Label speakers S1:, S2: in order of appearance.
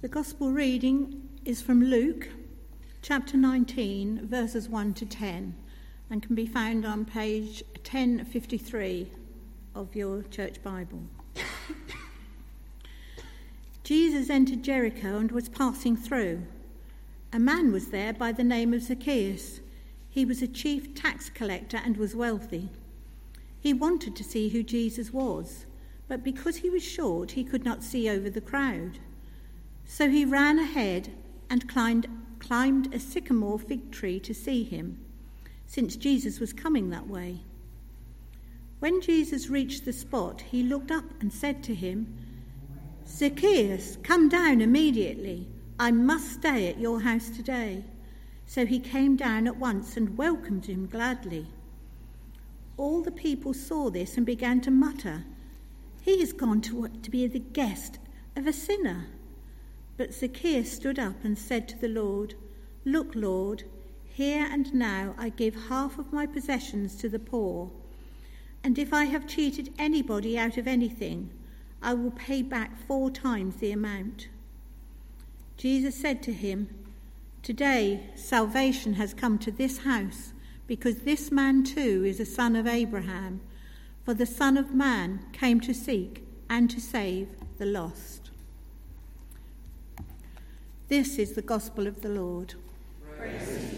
S1: The Gospel reading is from Luke, chapter 19, verses 1 to 10, and can be found on page 1053 of your church Bible. Jesus entered Jericho and was passing through. A man was there by the name of Zacchaeus. He was a chief tax collector and was wealthy. He wanted to see who Jesus was, but because he was short, he could not see over the crowd. So he ran ahead and climbed a sycamore fig tree to see him, since Jesus was coming that way. When Jesus reached the spot, he looked up and said to him, "Zacchaeus, come down immediately. I must stay at your house today." So he came down at once and welcomed him gladly. All the people saw this and began to mutter, "He has gone to be the guest of a sinner." But Zacchaeus stood up and said to the Lord, "Look, Lord, here and now I give half of my possessions to the poor, and if I have cheated anybody out of anything, I will pay back 4 times the amount." Jesus said to him, "Today salvation has come to this house, because this man too is a son of Abraham, for the Son of Man came to seek and to save the lost." This is the gospel of the Lord.
S2: Praise